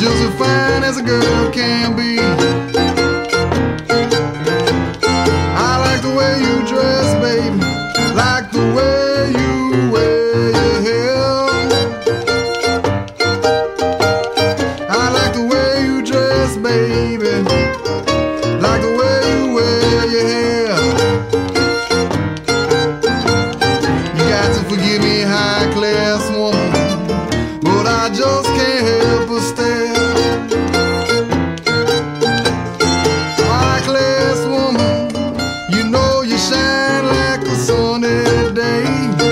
just as fine as a girl can be. I like the way you dress, baby, like the way you wear your hair. I like the way you dress, baby, like the way you wear your hair. You got to forgive me, high class woman, but I just can't help but stare. High class woman, you know you shine like a sunny day.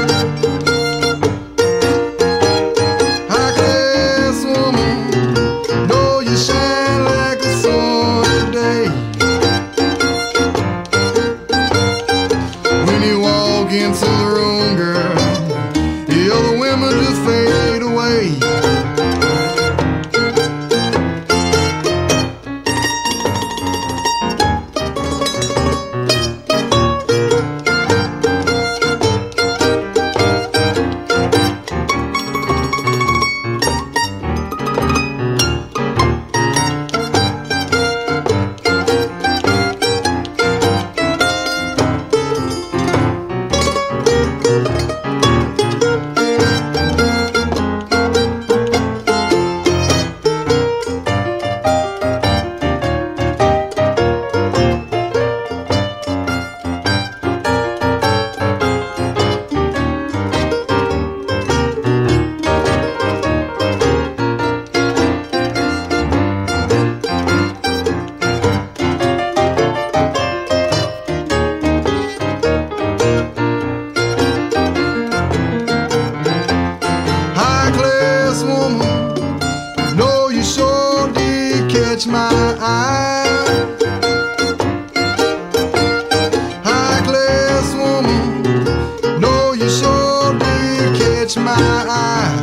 High class woman, know you shine like a sunny day. When you walk into the room, girl, the other women just fade away. Catch my eye. High class woman, know you sure did catch my eye.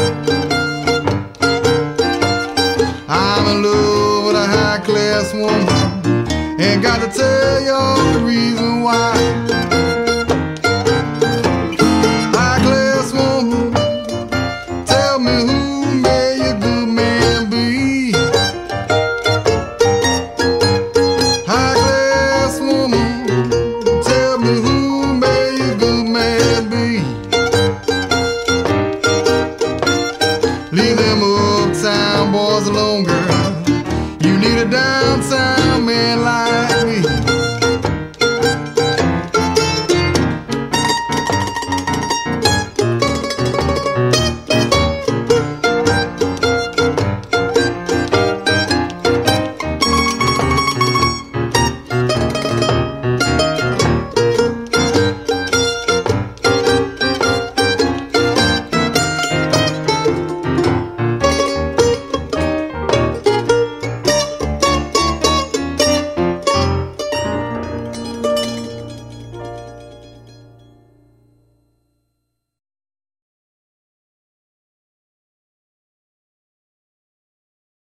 I'm in love with a high class woman, ain't got to tell y'all the reason why. High class woman, tell me who may a good man be. Leave them uptown boys alone, girl. You need a downtown